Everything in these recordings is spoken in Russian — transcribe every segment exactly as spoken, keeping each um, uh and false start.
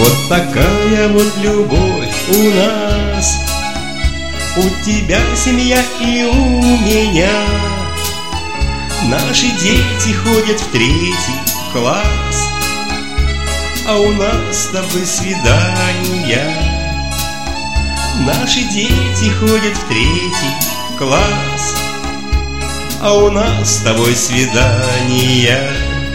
Вот такая вот любовь у нас, у тебя семья и у меня. Наши дети ходят в третий класс, а у нас с тобой свидания. Наши дети ходят в третий класс, а у нас с тобой свидания.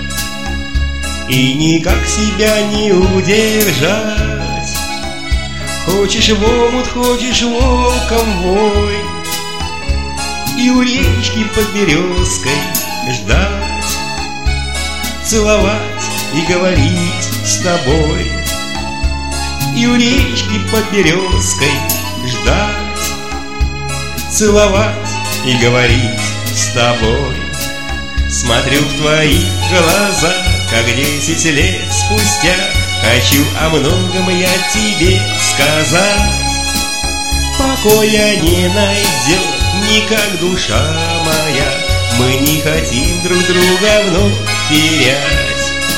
И никак себя не удержать. Хочешь в омут, хочешь волком вой, и у речки под березкой ждать, целовать и говорить с тобой. И у речки под березкой ждать, целовать и говорить с тобой. Смотрю в твои глаза, как десять лет спустя. Хочу о многом я тебе сказать. Покоя не найдет никак душа моя. Мы не хотим друг друга вновь терять.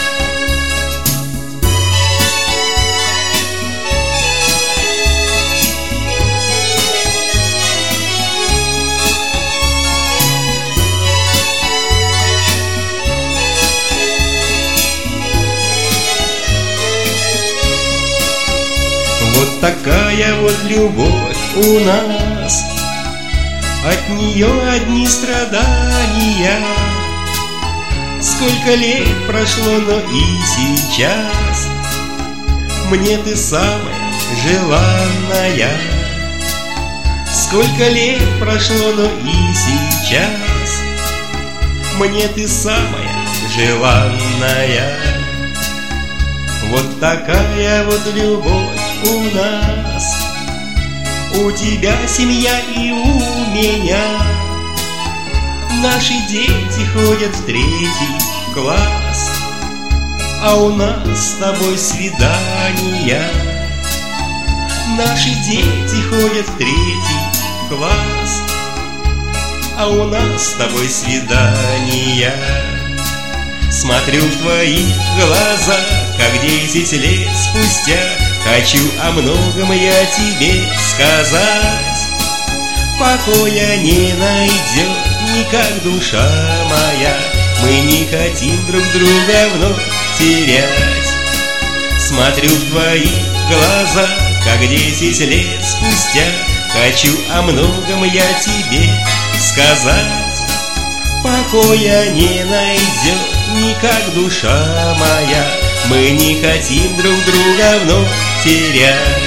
Вот такая вот любовь у нас, от нее одни страдания. Сколько лет прошло, но и сейчас мне ты самая желанная. Сколько лет прошло, но и сейчас мне ты самая желанная. Вот такая вот любовь у нас, у тебя семья и у меня. Наши дети ходят в третий класс, а у нас с тобой свидания. Наши дети ходят в третий класс, а у нас с тобой свидания. Смотрю в твои глаза, как десять лет спустя. Хочу о многом я тебе сказать. Покоя не найдет никак душа моя. Мы не хотим друг друга вновь терять. Смотрю в твои глаза, как десять лет спустя. Хочу о многом я тебе сказать. Покоя не найдет никак душа моя. Мы не хотим друг друга вновь терять.